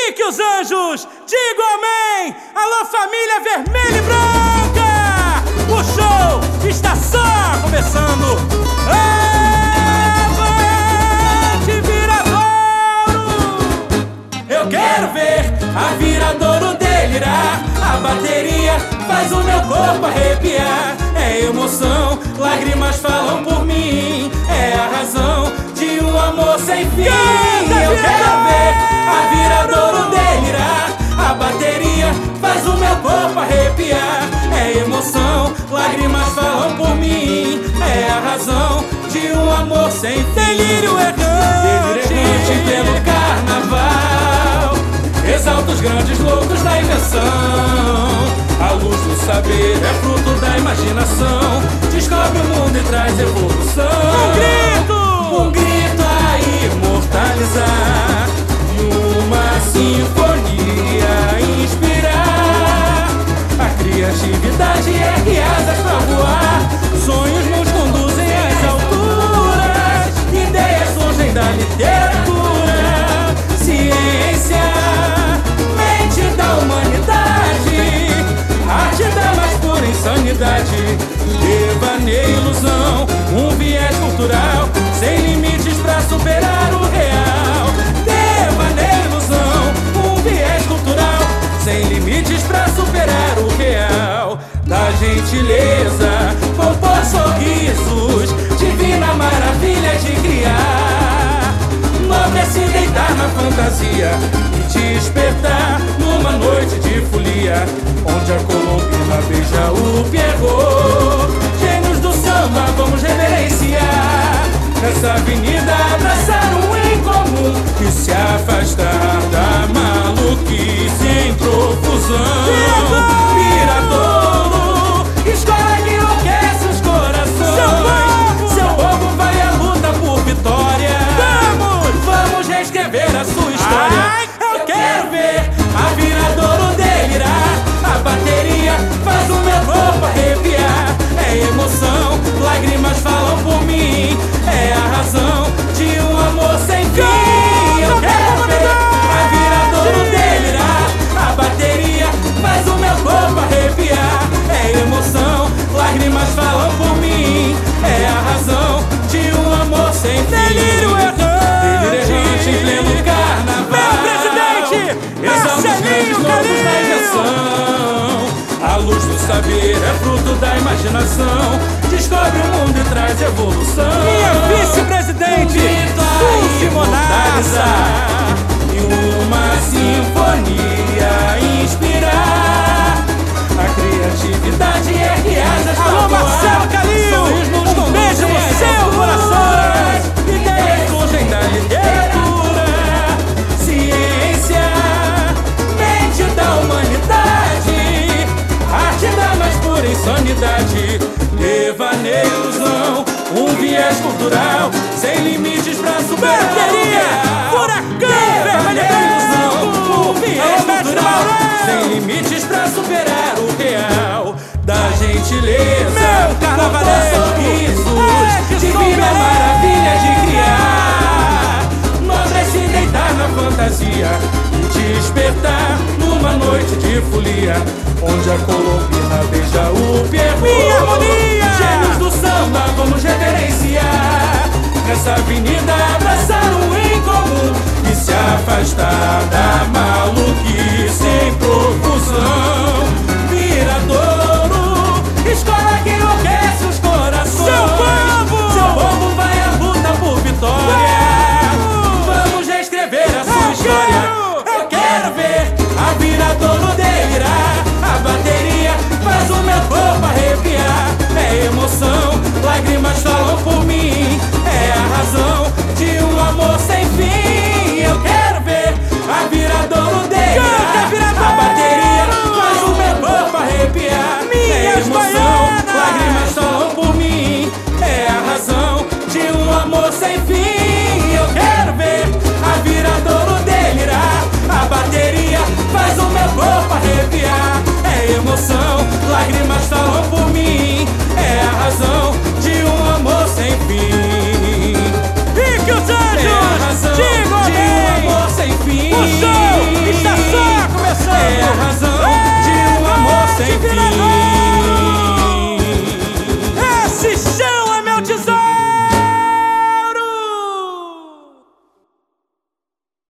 Que os anjos digam amém. Alô, família vermelha e branca. O show está só começando. Avante, Viradouro. Eu quero ver a Viradouro delirar. A bateria faz o meu corpo arrepiar. É emoção, lágrimas falam por mim. É a razão de um amor sem fim. Eu quero ver a Viradouro delirar. A bateria faz o meu corpo arrepiar. É emoção, lágrimas falam por mim. É a razão de um amor sem fim. Delírio errante pelo carnaval. Exalta os grandes loucos da invenção. A luz do saber é fruto da imaginação. Descobre o mundo e traz evolução. Um grito a imortalizar. Uma sinfonia inspirar. A criatividade ergue asas pra voar. Sonhos nos conduzem às alturas. Ideias surgem da literatura. Ciência, mente da humanidade. Arte da mais pura insanidade. Devaneio, ilusão, um viés cultural. Sem limites pra superar o real. Devaneio, ilusão, um viés cultural. Sem limites pra superar o real. Da gentileza, compor sorrisos. Divina maravilha de criar. Nobre é se deitar na fantasia e despertar numa noite de folia, onde a Colombina beija o Pierrot. Gênios do samba, vamos reverenciar. Nessa avenida abraçar um em comum e se afastar da maluquice em profusão. Viradouro, escola que enlouquece os corações. Seu povo vai à luta por vitória. Vamos reescrever a sua história. Eu quero ver a Viradouro delirar. A bateria faz o meu corpo arrepiar. É emoção, lágrimas falam por mim. É a razão de um amor sem fim. Eu quero ver a Viradouro delirar. A bateria faz o meu corpo arrepiar. É emoção, lágrimas falam por mim. É a razão de um amor sem fim. Delírio errante em pleno carnaval. Meu presidente, Exalta os grandes loucos da invenção. A luz do saber é fruto da imaginação. Descobre o mundo e traz evolução. Minha vice-presidente, Suzy Monassa. E uma sinfonia inspirar. A criatividade ergue asas pra alô, voar. Marcelo Calil, Sonhos nos um conduzem beijo no às seu coração. alturas. Ideias surgem da literatura. Ciência, mente da humanidade. Arte da mais pura insanidade. Devaneio, ilusão, um viés cultural. Sem limites pra superar o bateria, real. furacão, vermelho e ilusão, branco. um viés Alô, mestre cultural. Maurão. Sem limites pra superar o real. Da gentileza, Meu carnavalesco. compor sorrisos. É que Divina soberano. maravilha de criar. Nobre é se deitar na fantasia e despertar numa noite de folia, onde a Colombina beija o Pierrot. Minha harmonia. Gênios do samba, vamos reverenciar. Nessa avenida abraçar um em comum e se afastar da maluquice em profusão. Viradouro, escola que enlouquece os corações. Seu povo Vai à luta por vitória. Vamos reescrever a sua história. Eu quero ver a Viradouro delirar. A bateria faz o meu corpo arrepiar. É emoção, lágrimas falam por mim. É a razão de um amor sem fim. Eu quero ver a razão.